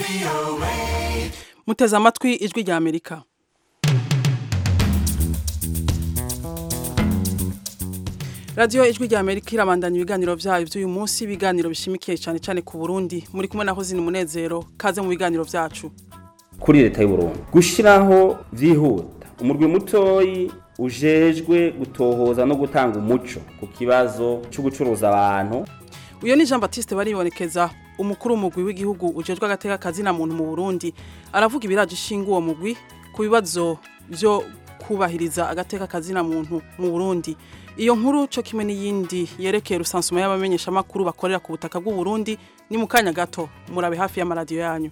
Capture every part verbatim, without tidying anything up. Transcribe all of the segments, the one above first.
Muteze amatwi ijwi rya Amerika. Radio ijwi rya Amerika irabandanya ibiganiro vyayo vy'uyu munsi, ibiganiro bishimikiye cyane cyane ku Burundi. Muri kumwe na Hozini Munezero, kaze mu biganiro vyacu. Kuri leta y'u Burundi gushiraho vyihuta umurwi mutoyi ujejwe gutohoza no gutanga umuco ku kibazo cyo gucuruza abantu. Uyo ni Jean Baptiste baribonekeza, umukuru w'umugwi w'igihugu ujejwe agateka kazi na muntu mu Burundi, aravuga ibiraje ishinga uwo mugwi ku bibazo byo kubahiriza agateka kazi na muntu mu Burundi. Iyo nkuru cyo kimwe n'iyindi yerekeye rusansuma y'abamenyesha makuru bakorera ku butaka bw'u Burundi ni mu kanya gato, murabe hafi y'amaradiyo yanyu.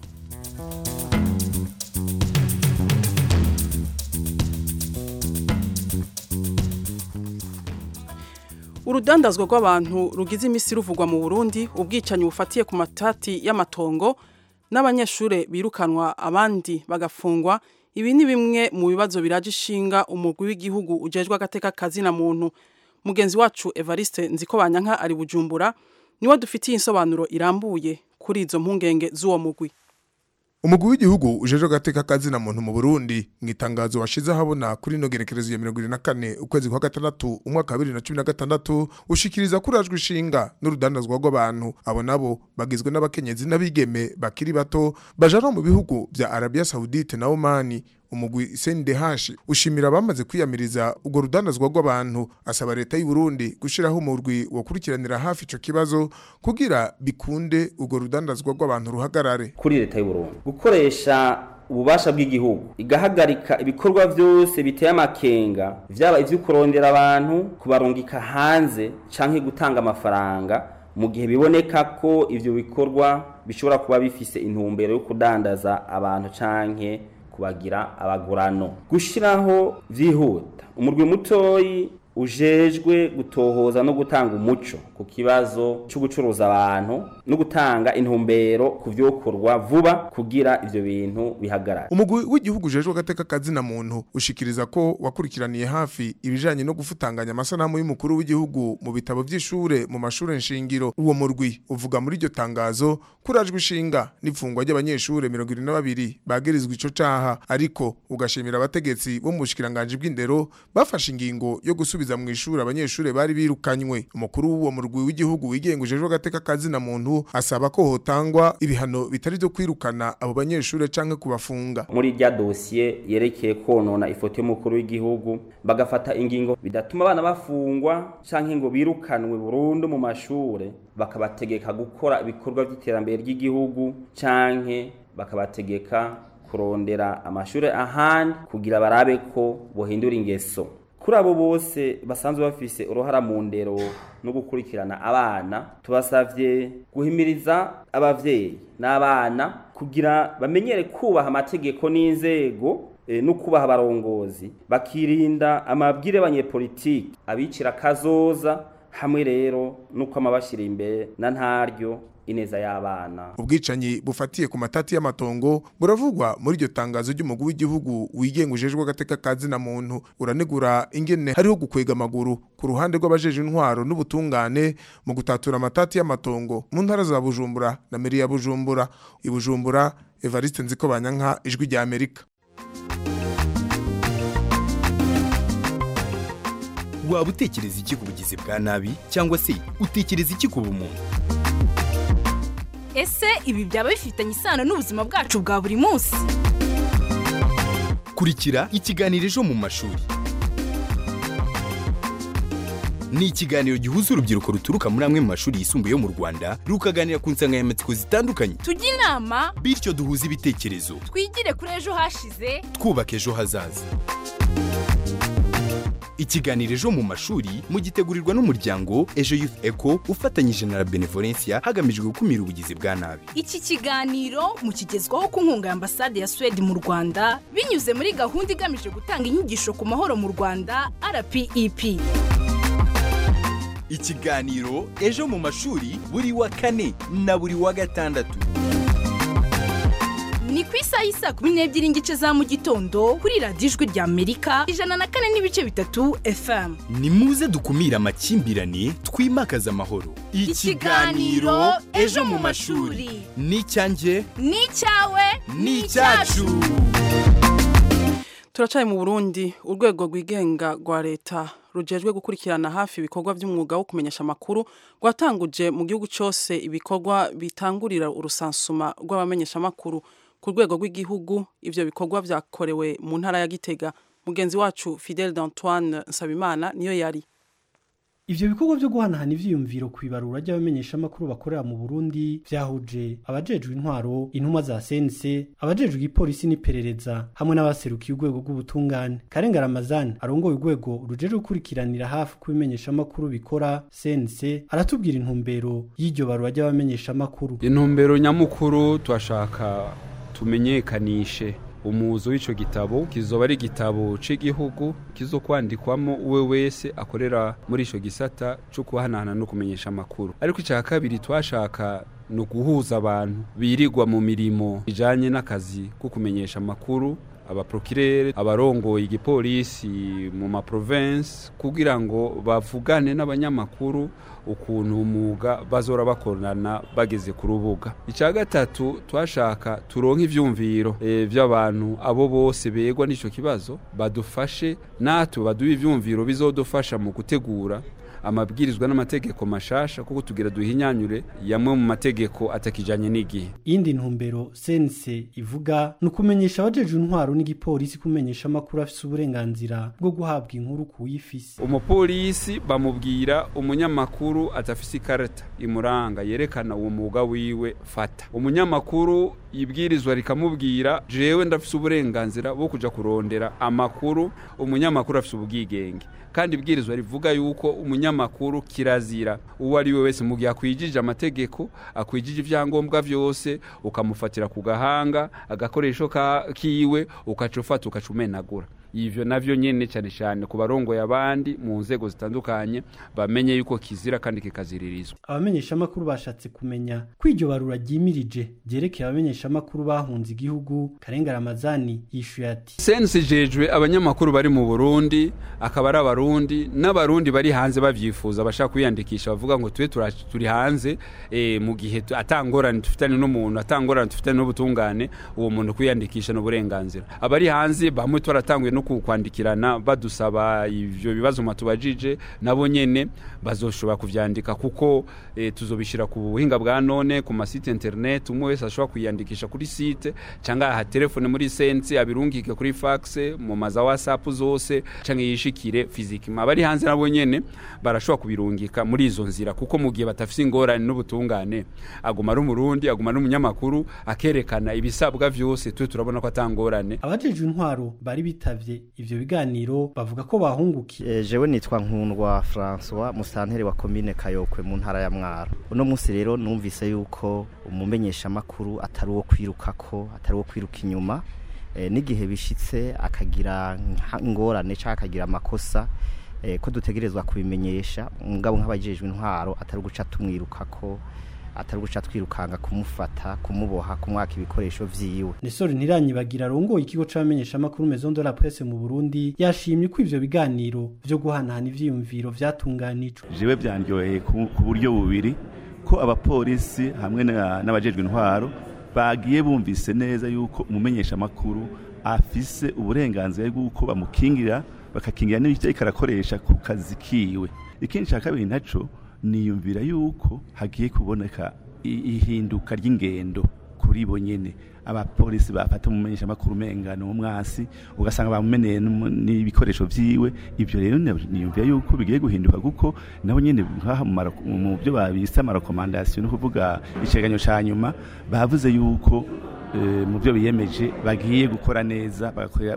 Urudandazwa rw'abantu rugize imisi ruvugwa mu Burundi, ubwicanyi bufatiye ku matati y'amatongo n'abanyeshure birukanwa abandi bagafungwa. Ibi ni bimwe mu bibazo biraje ishinga umugwi w'igihugu ujejwe agateka kazi na muntu. Mugenzi wacu Evariste Nzikobanyanka ari Bujumbura, niwe dufitiye insobanuro irambuye kuri izo mpungenge z'uwo mugwi. Umugwi w'igihugu ujejwe agateka kazi na muntu mu Burundi mwitangazo washize habona kuri no gerekerezo ya mirongo irindwi na kane ukwezi kwa gatandatu umwaka wa bibiri na cumi na gatandatu ushikiriza kurajwe ishinga n'urudandazwa rw'abantu. Abo nabo bagizwe n'abakenyezi n'abigeme bakiri bato bajana mu bihugu vya Arabia Saudite na Oman. Umugwi C N D H ushimira bamaze kwiyamiriza ugo rudandazwa rw'abantu, asaba leta y'u Burundi gushiraho umurwi wo kurikiranira hafi ico kibazo kugira bikunde ugo rudandazwa rw'abantu ruhagarare. Kuri leta y'u Burundi gukoresha ububasha bw'igihugu igahagarika ibikorwa byose biteye amakenga, vyaba ivyo kurondera abantu kubarungika hanze canke gutanga amafaranga mu gihe biboneka ko ivyo bikorwa bishobora kuba bifise intumbero yo kudandaza abantu canke kubagira abagurano. Gushiraho vyihuta umurwi mutoyi ujejwe gutohoza no gutanga umuco ku kibazo cyo gucuruza abantu no gutanga intumbero ku vyokorwa vuba kugira ivyo bintu bihagarara. Umugwi w'igihugu ujejwe agateka kazi na muntu ushikiriza ko wakurikiraniye hafi ibijanye no gufutanganya amasanamu y'umukuru w'igihugu mu bitabo vy'ishure mu mashure nshingiro. Uwo murwi uvuga muri iryo tangazo kurajwe ishinga n'ifungwa ry'abanyeshure mirongo irindwi na babiri bagirizwe ico caha, ariko ugashimira abategetsi bo mu bushikiranganje bw'indero bafashe ingingo yo gusubiza mu ishuri abanyeshure bari birukanywe. Umukuru w'uwo murwi w'igihugu wigengujejwe agateka kazi na muntu asaba ko hotangwa ibihano bitari byo kwirukana abo banyeshure canke kubafunga. Muri rya dossier yerekeye konona ifoto y'umukuru w'igihugu bagafata ingingo bidatuma abana bafungwa canke ngo birukanwe burundu mu mashure, bakabategeka gukora ibikorwa by'iterambere ry'igihugu canke bakabategeka kurondera amashure ahandi kugira barabe ko bohindura ingeso. Kuri abo bose basanzwe bafise uruhara mu ndero no gukurikirana abana, tubasavye guhimiriza abavyeyi n'abana kugira bamenyere kubaha amategeko n'inzego e, no kubaha abarongozi, bakirinda amabwire y'abanyepolitiki abicira kazoza, hamwe rero nuko amabashira imbere na ntaryo ineza y'abana. Ubwicanyi bufatiye ku matati y'amatongo buravugwa muri iryo tangazo ry'umugwi w'igihugu wigengujejwe agateka kazi na muntu. Uranegura ingene hariho gukwega amaguru ku ruhande rw'abajeje intwaro n'ubutungane mu gutatura amatati y'amatongo mu ntara za Bujumbura na Meri ya Bujumbura. I Bujumbura, Evariste Nzikobanyanka, ijwi rya Amerika. Waba utekereza iki ku bugizi bwa nabi cyangwa se utekereza iki ku bumuntu? Ese ibi byaba bifitanye isano n'ubuzima bwacu bwa buri munsi? Kurikira ikiganiro ejo mu mashuri. Ni ikiganiro gihuza urubyiruko ruturuka muri amwe mu mashuri yisumbuye yo mu Rwanda rukaganira ku nsanganyamatsiko zitandukanye. Tujye inama bityo duhuze ibitekerezo. Twigire kuri ejo hashize, twubaka ejo hazaza. Ikiganiro ejo mu mashuri mugitegurirwa n'umuryango Ejo Youth Echo ufatanyije na Benevolencia hagamijwe gukumira ubugizi bwa nabi. Iki kiganiro mukigezwaho ku nkunga ya Ambasade ya Sweden mu Rwanda binyuze muri gahunda igamije gutanga inyigisho ku mahoro mu Rwanda R P E P. Ikiganiro ejo mu mashuri buri wa kane na buri wa gatandatu. Ni ku isaha y'isa kumi n'ebyiri n'igice za mu gitondo kuri radiyo ijwi rya Amerika ijana na kane n'ibice bitatu F M. Ni muze dukumira amakimbirane, twimakaza amahoro. Ikiganiro Ejo mu mashuri. Ni icyanjye, ni icyawe, ni icyacu. Turacaye mu Burundi, urwego rwigenga rwa leta rujejwe gukurikirana hafi ibikorwa by'umwuga wo kumenyesha amakuru rwatanguje mu gihugu cyose ibikorwa bitangurira urusansuma rw'abamenyesha amakuru ku rwego rw'igihugu. Ivyo bikorwa vyakorewe mu ntara ya Gitega. Mugenzi wacu Fidel d'Antoine Nsabimana niyo yari. Ivyo bikorwa byo guhanahana ivyiyumviro kwibarura ry'abamenyesha amakuru bakorera mu Burundi vyahuje abajejwe intwaro, intumwa za C N C, abajejwe ipolisi n'iperereza hamwe n'abaserukiye urwego rw'ubutungane. Karenga Ramazan arongoye urwego rujejwe gukurikiranira hafi kubimenyesha amakuru bikora C N C aratubwira intumbero y'iryo barura ry'abamenyesha amakuru. Intumbero nyamukuru twashaka tumenyekanishe umuzo w'ico gitabo kizoba ari igitabo c'igihugu kizokwandikwamo uwe wese akorera muri ico gisata cyo kuhanahana no kumenyesha amakuru. Ariko icya kabiri twashaka no guhuza abantu birigwa mu mirimo ijanye n'akazi ko kumenyesha amakuru, abaprokirere, abarongoye igipolisi mu ma province kugira ngo bavugane n'abanyamakuru ukuntu umuga bazora bakorana bageze ku rubuga. Icya gatatu twashaka turonka ivyumviro e, by'abantu abo bose begwa n'ico kibazo badufashe natwe baduha ivyumviro bizodufasha mu gutegura amabwirizwa n'amategeko mashasha kuko tugira duhinyanyure yamwe mu mategeko atakijanye n'igihe. Indi ntumbero C N C ivuga nukumenyesha abajeje intwaro n'igipolisi kumenyesha amakuru afise uburenganzira bwo guhabwa inkuru kuyifise. Umupolisi bamubwira umunyamakuru atafise ikarata imuranga yerekana uwo muga wiwe fata. Umunyamakuru ibwirizwa rikamubwira jewe ndafise uburenganzira bwo kuja kurondera amakuru. Umunyamakuru afise ubwigenge kandi ibwirizwa rivuga yuko umunyamakuru kirazira uwo ari we wese mu gihe akwijije amategeko, akwijije ivyangombwa vyose ukamufatira ku gahanga agakoresho ka kiwe ukacufata ukacumenagura. Ivyo navyo nyene cyane cyane ku barongo y'abandi mu nzego zitandukanye bamenye yuko kizira kandi kikaziririzwa. Abamenyesha amakuru bashatse kumenya kw'iryo barura ryimirije ryerekeye abamenyesha amakuru bahunze igihugu. Karenga Ramazani yishuye ati sensijejwe abanyamakuru bari mu Burundi akaba ari abarundi n'abarundi bari hanze bavyifuza bashaka kwiyandikisha bavuga ngo twe turi hanze e, mu gihe atangorane tufitane n'umuntu atangorane tufitane n'ubutungane uwo muntu kwiyandikisha no burenganzira. Abari hanze bamwe twaratanguye no kwandikirana badusaba ivyo bibazo matubajije nabo nyene bazoshobora kuvyandika kuko e, tuzobishira ku buhinga bwa none ku masite internet umwe wese ashobora kwiyandikisha kuri site cyangwa ha telefone muri sense abirungike kuri fax mu maza WhatsApp zose cyangwa yishikire physiquement. Abari hanze nabo nyene barashobora kubirungika muri izo nzira kuko mu gihe batafise ingorane n'ubutungane aguma ari umurundi aguma n'umunyamakuru akerekana ibisabwa vyose twe turabona ko atangorane. Abajeje intwaro bari bitavye ivyo biganiro bavuga ko bahungukiye. E, jewe nitwa Nkundwa François musantere wa commune Kayokwe mu ntara ya Mwaro. Uno munsi rero numvise yuko umumenyesha makuru atari wo kwirukako atari wo kwiruka inyuma e, n'igihe bishitse akagira ingorane cyangwa akagira amakosa e, ko dutegerezwa kubimenyesha mugabo nk'abajejwe intwaro atari guca tumwirukako atari guca twirukanga kumufata kumuboha kumwaka ibikoresho vyiwe. Nesori Ntiranyibagira rongo ikigo c'abamenyesha amakuru Maison de la Presse mu Burundi yashimye ko ivyo biganiro vyo guhanahana ivyiyumviro vyatunganijwe. Jewe byandyoheye ku buryo bubiri ko abapolisi hamwe n'abajejwe intwaro bagiye bumvise neza yuko umumenyesha amakuru afise uburenganzira bw'uko bamukingira bakakingira n'ibyo ikarakoresha ku kazi kiwe. Ikindi cya kabiri naco niyumvira yuko hagiye kuboneka ihinduka ry'ingendo kuri bo nyene. Abapolisi bafata umumenyesha makuru mengano umwasi ugasanga bamumeneye n'ibikoresho vyiwe. Ivyo rero niyumvira yuko bigiye guhinduka kuko nabo nyene nkaha mu byo babisa ama recommandation no kuvuga iceganyo ca nyuma bavuze yuko mu byo biyemeje bagiye gukora neza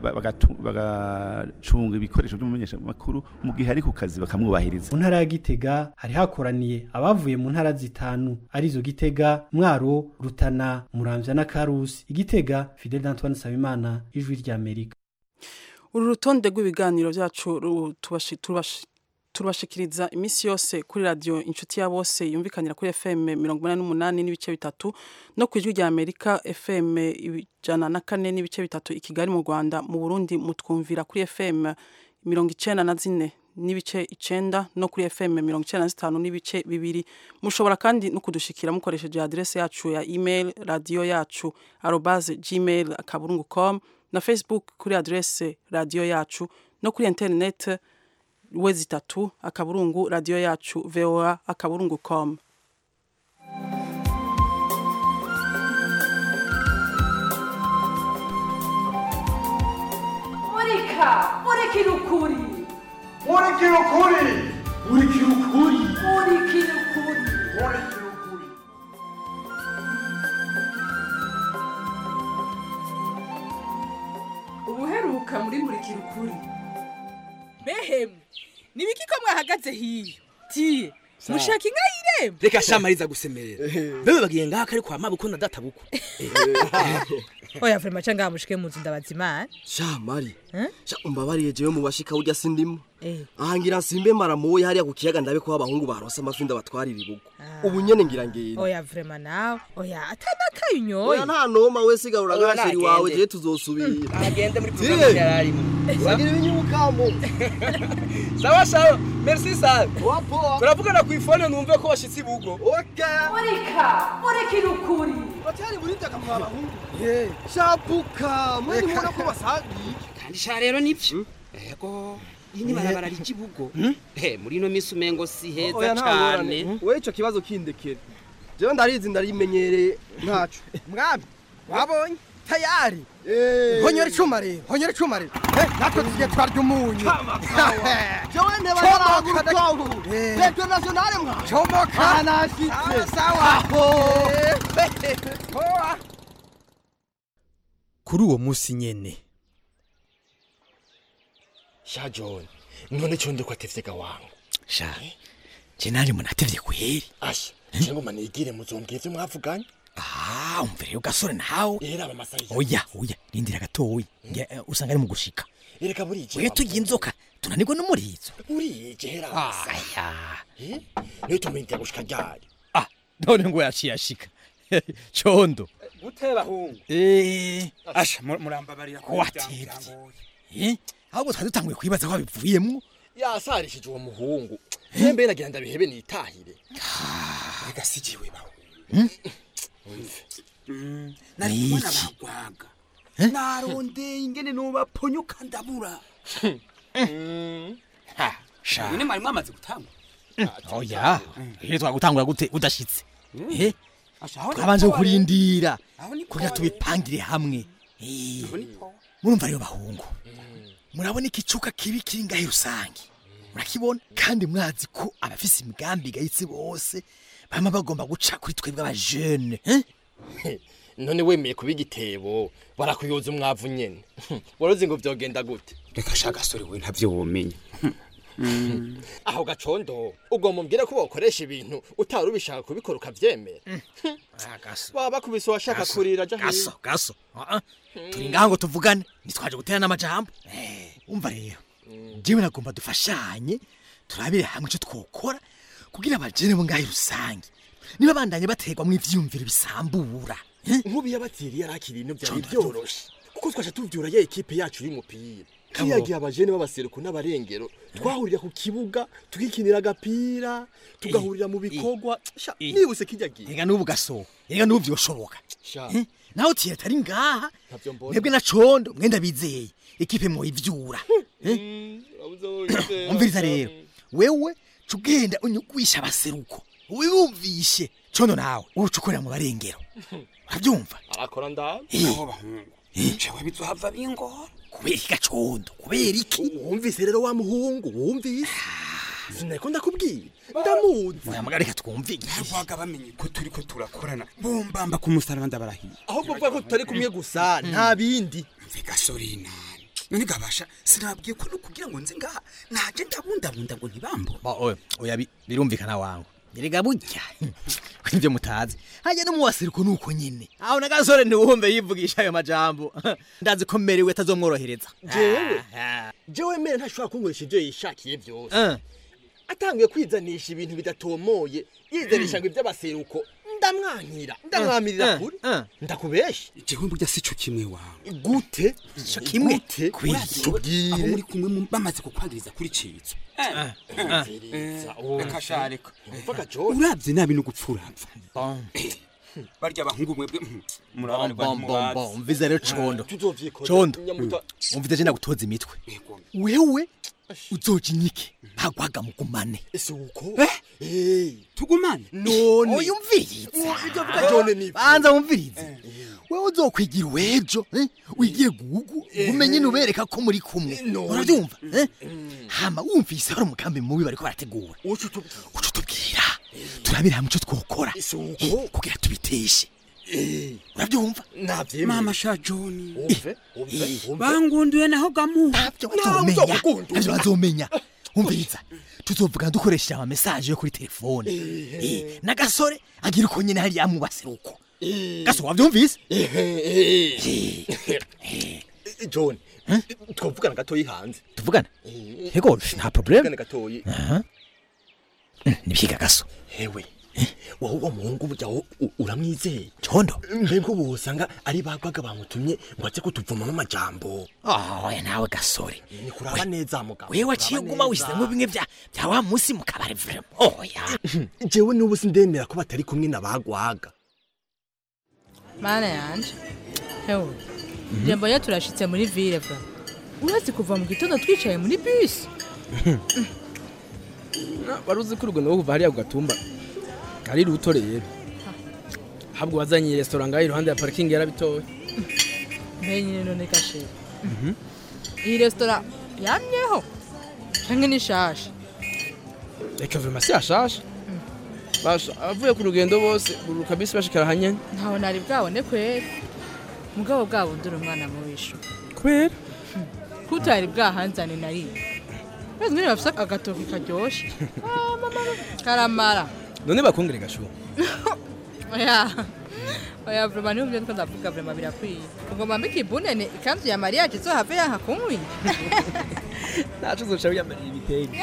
bagacunga ibikoresho by'umumenyesha makuru mu gihe ari ku kazi bakamwubahiriza. Mu ntara ya Gitega hari hakoraniye abavuye mu ntara zitanu arizo Gitega, Mwaro, Rutana, Muramvya na Karusi. Igitega, Fidel d'Antoine Nsabimana, Ijwi ry'Amerika. Uru rutonde rw'ibiganiro byacu tubashi turabashikiriza imisi yose kuri radio inshuti ya bose yumvikanira kuri F M mirongo umunani n'umunani n'ibice bitatu no kwijwi rya Amerika F M ijana na kane n'ibice bitatu i Kigali mu Rwanda. Mu Burundi mutwumvira kuri F M mirongo icenda na zine n'ibice icenda no kuri F M mirongo icenda na zitanu n'ibice bibiri. Mushobora kandi no kudushikira mukoresheje adresse yacu ya email radio yacu arobase gmail akaburungu com na Facebook kuri adresse radio yacu no kuri internet wezi tatu akaburungu radio yacu voa akaburungu com. Murika, murikira ukuri. Murikira ukuri. Murikira ukuri. Murikira ukuri. Murikira ukuri. Ubuheruka muri murikira ukuri. Behem, nibiki ko mwahagaze hiyo? Tiye, mushaka inka y'irembo. Reka shamariza gusemerera. Bebe bagiye ngaha kari kwa mabuko na data buko. Oya vrema changa mushike munzu ndabazimana. Shamari. Sha umbabariye jewe mu bashika urya sindimo. Ahangira simbe maramoye hariya ku kiyaga ndabe ko abahungu barosa amafinda batwarira ibugo. Ubu nyene ngira ngende. Oya vrema nawe. Oya atanaka yunyoye. Oya nta noma we sigarura gasheri wawe je tuzosubira. Agende muri program yararimo. Wagira ibinyukamo. Sawa sawa. Merci sana. Wapo. Turavugana ku ifone numve ko washitsi bugo. Okay. Murika, murikira ukuri. Batari muri taka kwa bahungu. Eh, shabuka. Mwene mubona ko basangi. Kandi sha rero nivyo. Ego. Ini barabara rikibugo. Eh, muri no misu mengo si heza cyane. We ico kibazo kindekere. Jewe ndarizi ndarimenyereye ntacu. Mwabi. Wabonye? Tayari. Eh. Honyora icuma rero. Honyora icuma rero. Eh, natwe tugiye twarya umunyu. Jewe nteba naraguruka. Petro nationale mwa. Chomoka. Anashitse. Sawa. Hoa. Kuri uwo musi nyene. Sha John, none chonde kwa tefyeka wangu. Sha. Je nari munatevye kweri. Asha, chengo manigire muzombweze mwavuganye. Ah, umvire ugasore nawe. Era abamasayi. Oya, oya, rindira gatoyi. Nge usanga ari mu gushika. Ereka burije. We tugiye inzoka, tunanirwa no murizo. Burije hera. Aya. Eh? Niyo tumente gushika ryari. Ah, none ngo yaciye ashika. Chondo. Guteba hungu. Eh, asha murambabarira ko watevye. Eh? Ahubwo twadutanguye kwibaza ko bivuyemwo. Yasarishije uwo muhungu. Yembe nagira ndabihebe nitahire. Reka sijiwe baho. Mm. Nari kubona bagwaga. Naronde ingene no baponyuka ndabura. Ha, sha. None mari mwamaze gutanga. Oya, ihe twagutangura gute udashitse. Eh? Twabanje kurindira. Kugira tubipangire hamwe. Eh. Murumva rero bahungu. Murabona ikicuka kibi kiri ngahe rusangi. Murakibona kandi mwazi ko abafise imigambi gayitse bose bama bagomba guca kuri twebwe aba jeune, hein? None wemeye kubigitebo barakuyoza umwavu nyene. Waroze ngo vyogenda gute? Reka shaka sori we ntavyo womenya. Aho gacondo ubwo mumbwire ko bokoresha ibintu utari ubishaka kubikora ukavyemera. Agaso. Baba kubise washaka kurira jahe. Gaso, gaso. Ah, turi ngaho ngo tuvugane, nitwaje gutera n'amajambo. Eh, umva rero. Jewe nagomba dufashanye, turabire hamwe cyo twokora kugira abajene bo ngahe rusangi. Niba bandanye bategwa mu ivyumviro bisambura. Nkubi yabatiri yarakiri no byari byoroshe. Kuko twasha tuvyura ye equipe yacu y'umupira. Kiyagiye abajene b'abaseruko n'abarengero twahurira ku kibuga tukikinira agapira tugahurira mu bikogwa nibuse kijyagiye. Ega nubu gaso. Ega nubu byoshoboka. Naho tiye tari ngaha. Mwebwe na condo mwenda bizeye. Equipe mo ivyura. Umviriza rero. Wewe cugenda unyugwisha abaseruko. Wiyumvishe. Condo nawe urucukorera mu barengero. Urabyumva? Arakora ndaho. Aho bahungu. Jewe bizohava bingora. Kubera igacondo, kubera iki? Wumvise rero wa muhungu, wumvise? Sinako ndakubwiye. Ndamuzi. Muyamugarika twumviye. Ntabwaga bamenye ko turi ko turakorana. Bombamba ku musaraba ndabarahiye. Aho kuvuga ko tutari kumwe gusa nta bindi. Mvika sorina. None gabasha sinabwiye ko no kugira ngo nze ngaha naje ndabundabunda ngo ntibambo. Oya, oya birumvikana wangu. Erega burya. Kwivyo mutazi. Haje no muwaseruko nuko nyine. Aho nagasore ntiwumve yivugisha ayo majambo. Ndazi ko merewe tazomworohereza. Jewe. Jewe mere ntashobora kunkoresha ibyo yishakiye byose. Atanguye kwizanisha ibintu bidatomoye, yizanisha ngo iby'abaseruko ndamwankira ndamwamirira kuri ndakubesha jewe burya sico kimwe wawe gute ico kimwe kwitubwire aho muri kumwe bamaze kukwagiriza kuri cizo akashareka uravye nabi no gupfurapfa barya abahungu mwebwe murabanirwa mu mvize rero condo condo umvize je nagutoza imitwe wewe uzojinyike ntagwaga mugumane ese uko eh tugumane none oyumviriza ibyo vuga jone ni banza umvirize wewe uzokwigira wejo wigiye gugu umenye nubereka ko muri kumwe urabyumva hama wumvise hari umukambi mubi bariko barategura ucutubwira turabira hamwe cyo twokora kugira tubiteshe urabyumva navyemeye mama sha John umve umve bangunduye naho gamu ntabyo bazomenya ntabyo bazomenya umviriza tuzovuga dukoresha ama message yo kuri telefone eh nagasore agira uko nyene hari yamubaseruko gaso wavyumvise John twavugana gatoyi hanze tuvugana yego nta problem tuvugana gatoyi nibyiga gaso hewe wowe uwo muhungu burya uramwizeye condo mbego bosanga ari bagwaga bamutumye ngo aze kutuvuma mu majambo ah ya nawe gasore ni kuraba neza mugabo wewe waciye guma wisemo bimwe bya bya wa musi mu kabare vrem oh ya jewe nubu sindemera ko batari kumwe nabagwaga mana yanje hewe Jembo ya turashitse muri ville vra urazi kuva mu gitondo twicaye muri bus baruzi ko urugendo kuva hariya kugatumba ari rutore rero habwo wazanye restaurant ngaho iruhande ya parking yarabitoye menye none kashe mhm iyi restaurant yamyeho canke ni shasha reka vraiment si ashasha basha avuye ku rugendo bose buruka bisi bashikara hanye ntaho nari bwabone kwera mugabo bwabo ndura umwana mu wisho kwera kutari bwahanzane nari Bezi ngene bafisa agatoki karyoshe ah mama karamara none bakongere gashu oya oya vraiment ni ubyo ndavuga vraiment birakwiye ngo mambe kibunene ikanzu ya mariage zo have yanka kunkwi nacho zocha yambaye ibitenge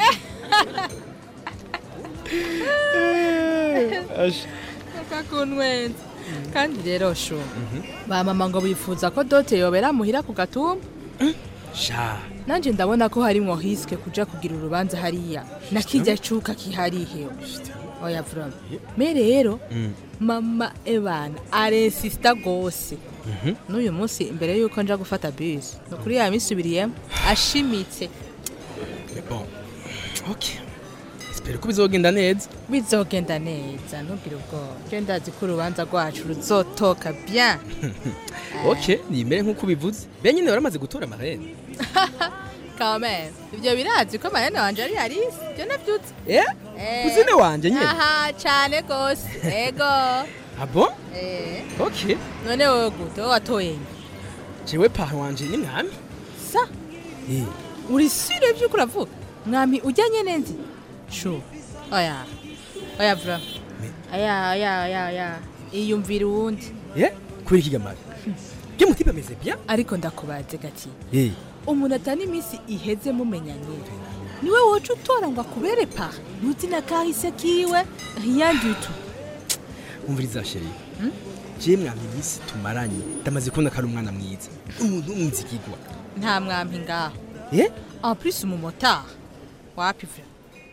ash kakunwenze kandi rero sho ba mama ngo bifuza ko dote yobera muhira ku gatumba sha nanje ndabona ko harimo hiske kuja kugira urubanza hariya nakijya cuka kiharihe oya vura me rero mama ebana arensista gose n'uyu munsi imbere yuko nja gufata bus no kuri ya misubiriye ashimitse bon okay espero ko bizogenda neza bizogenda neza ntubwire ubwo je ndazi ko urubanza rwacu ruzotoka bien okay ni imbere nkuko bivuze be nyine baramaze gutora amarene Kamen, ibyo birazi ko marene wanje ari Alice, byo nabyutse. Eh? Kuzine wanje nyene. Aha, cyane gose. Ego. Abo? Eh. Okay. None wowe gute watoye? Jewe pa wanje ni mwami. Sa? Eh. Uri sire byo kuravuga? Mwami ujyanye nenzi? Sho. Oya. Oya bra. Aya aya aya aya. Iyumvira uwundi. Eh? Kuri kigamara. Byo mutiba meze bien? Ariko ndakubaze gati. Eh. Umuntu atani imisi iheze mumenyanye niwe wocu utora ngo akubere pa nuti na kahise kiwe yanditu umviriza sheri je mwami imisi tumaranye ndamaze kubona ko ari umwana mwiza umuntu umuzikigwa nta mwampi ngaho eh en plus umumotari wapi vra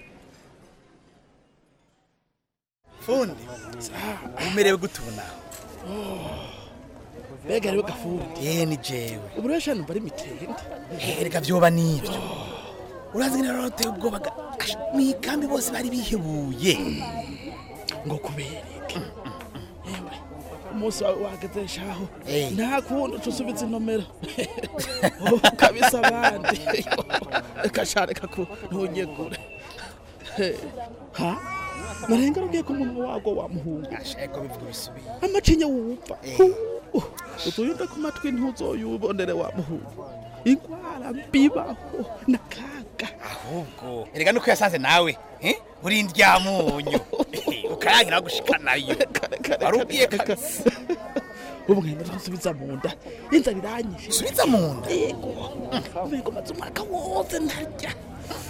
fundi umerewe gutuna Bega rero gafundi eh ni jewe uburesha numva ari mitende erega byoba nivyo urazi ngene rote ubwoba mikambi bose bari bihebuye ngo kubereke yewe umunsi wageze shaho nta kundi tusubiza intomera kabisa abandi kashareka ko ntunyegure ha narenga rugiye ku munwa wago wa muhungu asheko bivuga bisubiye amacinya wupfa utuyunda ku matwi ntuzoyubonere wa muhungu ingwara mbibaho nakaga ahubwo erega nuko yasanze nawe eh uri ndyamunyu ukayangira gushikanayo arubwiye kabisa ubu ngenda nsubiza mu nda inzara iranyishe subiza mu nda yego ubego maze umwaka wose ntarya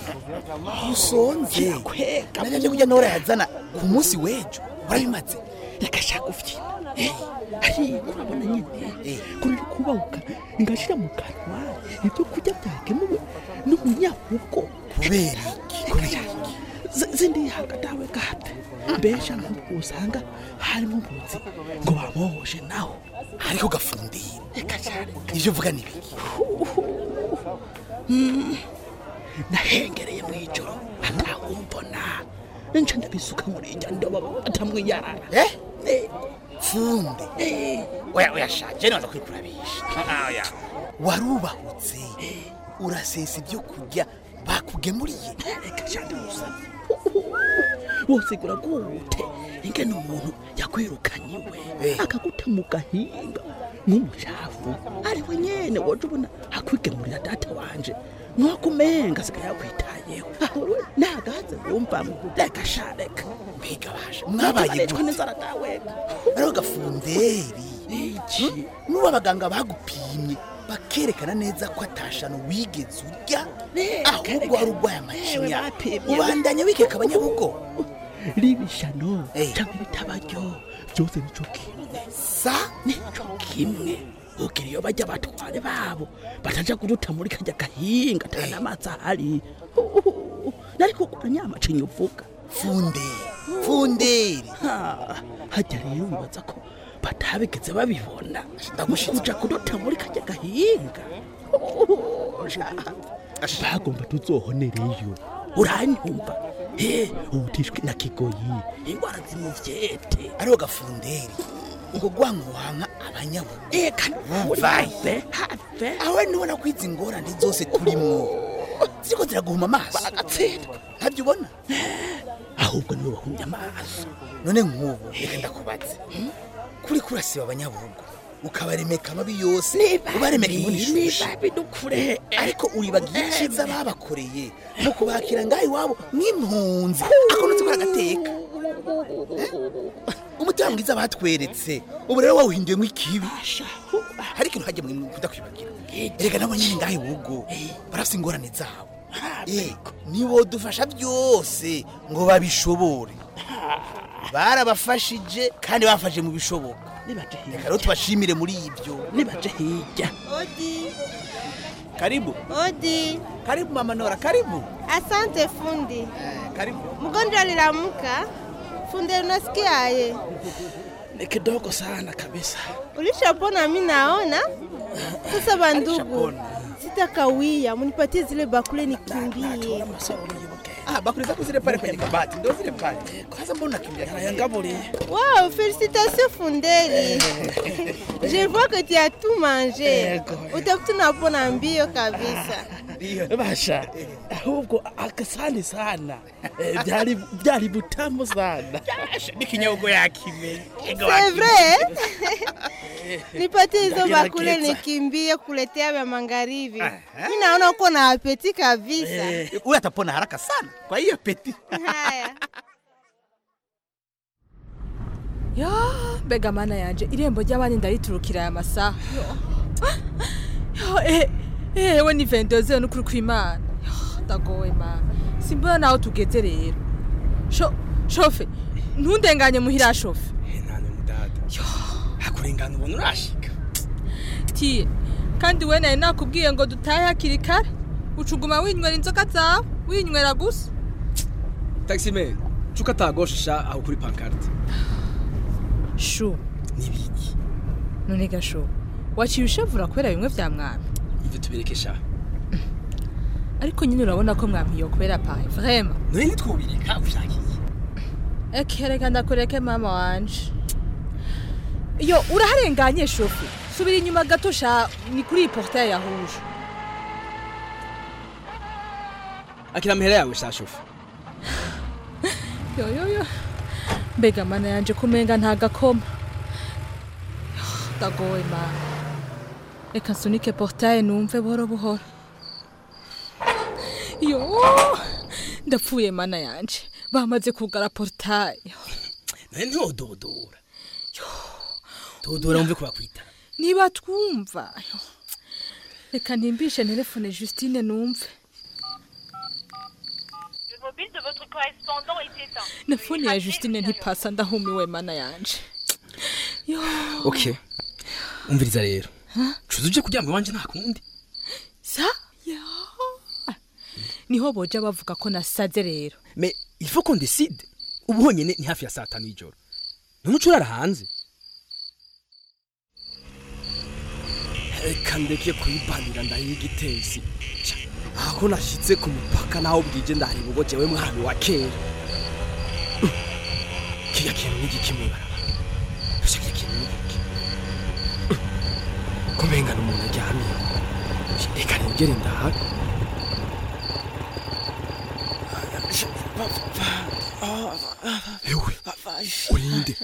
usonze kweka nanje kujya nora yazana ku munsi wejo warabimaze yakashaka ufyina ariko urabona nyine kuri kubahuka ngashira mu kanwa ibyo kurya byagemuwe n'umunyabugo kubera iki zindi hagatawe gato mbesha nk'uko usanga harimo ubuzi ngo babohoje naho ariko gafundira reka cyane ivyo uvuga ni biki nahengereye mu ijoro atakumbona nje ndabisuka muri ijya ndoba atamwiyara eh funde oya oya shaje naza kwikurabisha aya warubahutse urasesa ibyo kurya bakugemuriye reka cyane musa wosigura gute ingene umuntu yakwirukanye we akaguta mu gahinga nk'umucafu ariwe nyene woje ubona akwigemurira data wanje mwakumenga sika yakwitayeho nagaze wumva reka shareka mbiga basha mwabaye twane nzara dawe ariho gafunderi iki nuba abaganga bagupimye bakerekana neza ko atashano wigeze urya ahubwo ari urwaye amacinya ubandanye wikeka abanyabugo ribishano cyangwa ibitabaryo byose nico kimwe sa nico kimwe ukiriyo bajya batware babo bataja kuruta muri kajya gahinga tana amazahari nariko kuranya amacinya uvuga funde funderi hajya rero wibaza ko batabigeze babibona ndagushija kuruta muri kajya gahinga bagomba tuzohonereyo uranyumva he ubutishwe na kigoyi ingwara zimuvyete ariho gafunderi ngo gwankuhanka abanyabu eka vaye have awe nibona kwiza ingorane zose turimo ziko ziraguhuma amaso bagatsinda ntabyo ubona ahubwo niwe bahumya amaso none nk'ubu reka ndakubaze kuri kurasiba abanyabugo ukabaremeka amabi yose ubaremeka imbonishushe bidukure ariko uribagiye iciza babakoreye no kubakira ngaho iwabo nk'impunzi akonutse kora agateka umutima mwiza batweretse ubu rero wawuhinduye nk'ikibi hari ikintu hajya mu kudakwibagira erega nabo nyine ngaho iwugo barafite ingorane zabo nibo dufasha byose ngo babishobore barabafashije kandi bafashe mu bishoboka nibaje hirya rero tubashimire muri ibyo nibaje hirya Odi karibu Odi karibu mama Nora karibu asante fundi eh, karibu mgonjwa alilamuka fundi unasikiaje ni kidogo sana kabisa ulishapona mimi naona sasa bandugu sitakawia munipatie zile bakule nikimbie ah bakule zako zile pale kwenye kabati ndio zile pale kwanza mbona kimbia yangamuri wow félicitations Funderi je vois que tu as tout mangé utafutuna pona mbio kabisa basha ahubwo akasani sana byari byari butamu sana nikinyogo yakime c'est vrai nipatie hizo bakule nikimbie kuletea vya magharibi mimi naona uko na apeti kabisa wewe atapona haraka sana kwa hiyo apeti haya ya bega mana yanje irembo ry'abandi ndariturukira ya masaha eh eh we ni vendoze no kuri kwimana ndagowe mana simbona naho tugeze rero sho shofe ntundenganye muhira shofe nane mudada hakurengana ubona urashika ti kandi we naye nakubwiye ngo dutahe hakiri kare ucuguma winywera inzoka zawe winywera gusa taximan chuka tagosha aho kuri pancarte shu nibiki none gasho waciye ushevura kwera bimwe vya mwami ivyo tubirekesha ariko nyine urabona ko mwami yo kwera paye vraiment none nitwubireka ushakiye ekereka ndakureke mama wanje yo uraharenganye shofu subira inyuma gato sha ni kuri portail ya rouge akira mihera yawe sha shofu yo yo yo mbega mana yanje kumenga ntagakoma ndagowe mana reka nsunike portail numve buhoro buhoro yo ndapfuye mana yanje bamaze kugara portail none ntododora yo dodora umve kubakwita niba twumva reka ntimbishe telefone Justine numve mobile de votre correspondant est éteint. na fone ya Justine ntipasa ndahumiwe mana yanje. Yo. Okay. Umviriza rero. Cuza uje kuryama iwanje nta kundi. Sa? Yo. Niho boja bavuga ko nasaze rero. Mais il faut qu'on décide. Ubu honyene ni hafi ya saa tanu y'ijoro. None ucurara hanze. Reka ndeke kuyibanira ndayigitezi. Aho nashitse ku mupaka naho bwije ndari bugo jewe mwami wa kera. Kiya kintu n'igikimwe baraba. Ushaka kintu n'igiki. Kumenga n'umuntu aryamye. Reka ngere ndaha. Ewe, urinde.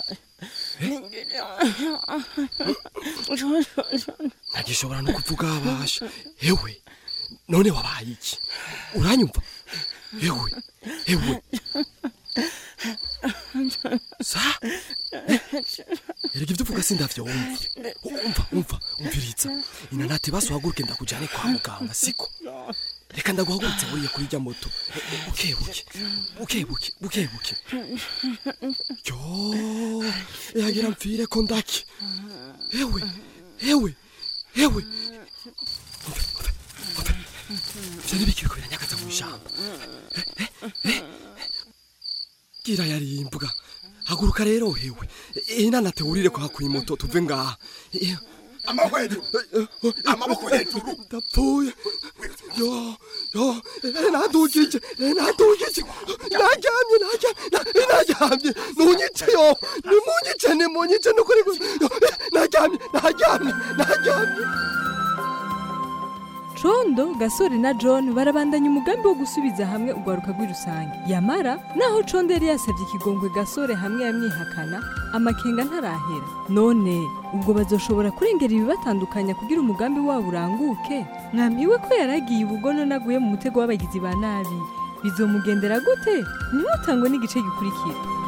Nagishobora no kuvuga abasha. Ewe, none wabaye iki? Uranyumva? Ewe, ewe. Sa? Erega ibyo uvuga sindavyo wumva. Umva, umva, umviriza. Inanate basohaguruke ndakujane kwa muganga siko. Reka ndaguhagurutse buriye kuri rya moto. Ukebuke. Ukebuke, ukebuke. Yo, yagira mfire ko ndaki. Ewe, ewe, ewe. Vyari bikiriko biranyagaza mu ijambo. Gira yari imbuga. Haguruka rero hewe. Inanate urire kwa kuyi moto tuve ngaha. Amahwedu. Amaboko hejuru. Ndapfuye. Yo, yo, nadugije, nadugije. Najyamye, najyamye, najyamye. Nunyice yo. Nimunyice, nimunyice nukuri. Najyamye, najyamye, najyamye. Condo, Gasore na John barabandanya umugambi wo gusubiza hamwe ugwaruka rw'irusange. Yamara naho Condo yari yasabye ikigongwe Gasore hamwe yamwihakana, amakenga ntarahera. None ubwo bazoshobora kurengera ibibatandukanya kugira umugambi wabo uranguke. Mwamiwe ko yaragiye ubugono naguye mu mutego w'abagizi ba nabi. Bizomugendera gute? Nimutangwe n'igice gikurikira.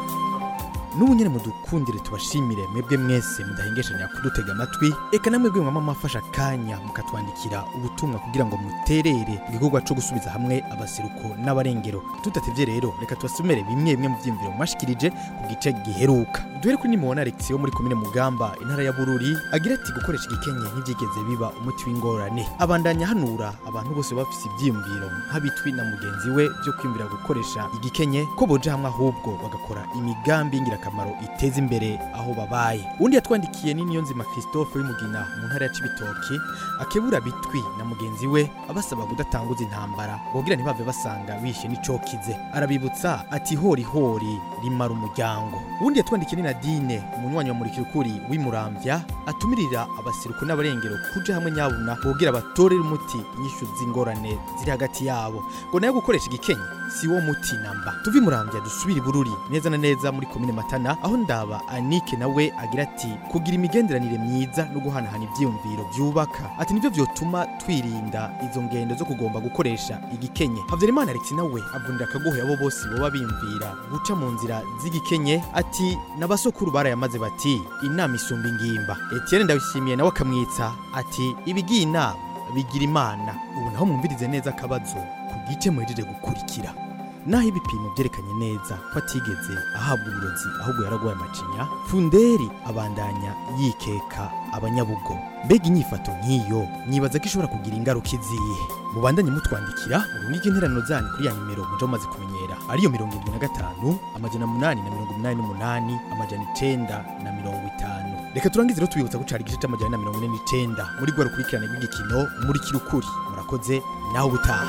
Nubu nyene mudukundire tubashimire mwebwe mwese mudahengeshanya kudutega amatwi eka namwe bwe mwama mafasha kanya mukatwandikira ubutumwa kugira ngo muterere igikorwa cyo gusubiza hamwe abaseruko n'abarengero tutatevye rero reka tubasomere bimwe bimwe mu vyimviro mwashikirije ku gice giheruka duhere kuri nimubona Alex yo muri komine Mugamba intara ya Bururi agira ati gukoresha igikenye ntivyigeze biba umuti w'ingorane abandanya hanura abantu bose bafise ivyimviro nk'abitwi na mugenzi we byo kwimbira gukoresha igikenye ko boja hamwe ahubwo bagakora imigambi ngira kamaro iteza imbere aho babaye undi yatwandikiye ni Niyonzima Christophe w'Imugina mu ntara ya Cibitoke akebura bitwi na mugenzi we abasaba kudatanguza intambara bogira ntibave basanga bishe n'icokize arabibutsa ati hori hori rimara umuryango undi yatwandikiye ni Nadine umunywanyi wa Murikirukuri w'Imuramvya atumirira abasiruko n'abarengero kuja hamwe nyabuna bogira batorera umuti inyishu z'ingorane ziri hagati yabo ngo nayo gukoresha igikenye si wo muti namba tuvi Muramvya dusubira Bururi neza na neza muri komine Matana aho ndaba Anike nawe agira ati kugira imigenderanire myiza no guhanahana ivyumviro byubaka ati nivyo vyotuma twirinda izo ngendo zo kugomba gukoresha igikenye Havyarimana Alex nawe avundira akagohe abo bose boba bimvira guca mu nzira z'igikenye ati nabasokuru barayamaze bati inama isumba ingimba Etienne ndabishimiye nawe akamwitsa ati ibigiye inama bigira imana ubu naho mwumvirize neza akabazo ku gice muhejeje gukurikira naho ibipimo byerekanye neza ko atigeze ahabwa uburozi ahubwo yaragwaye amacinya Funderi abandanya yikeka abanyabugo mbega inyifato nk'iyo nibaza ko ishobora kugira ingaruka izihe mubandanye mutwandikira urungike interano zanyu kuri ya nimero muje mumaze kumenyera ariyo mirongo irindwi na gatanu amajana munani na mirongo umunani n'umunani amajana icenda na mirongo itanu reka turangize rero tubibutsa ko cari igice c'amajana na mirongo ine n'icenda muri gwa rukurikirane rw'igikino muri kirukuri murakoze naho ubutaha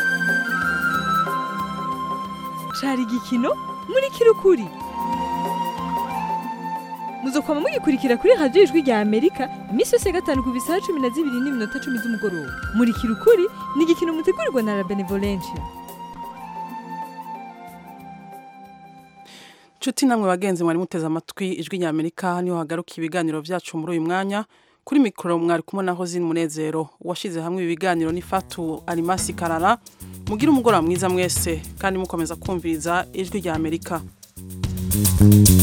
cari igikino muri kirukuri muzokwama mugikurikira kuri radio ijwi rya Amerika imisi yose gatanu ku bisaha cumi na zibiri n'iminota cumi z'umugoroba muri kirukuri ni igikino mutegurirwa na La Benevolencia. Chuti namwe bagenzi mwari muteze amatwi ijwi rya Amerika niho hagaruka ibiganiro vyacu muri uyu mwanya kuri mikoro mwari kumwe naho Zin Munezero washize hamwe ibiganiro ni Fatu Alimasi Karara mugira umugoroba mwiza mwese kandi mukomeza kumviriza ijwi rya Amerika.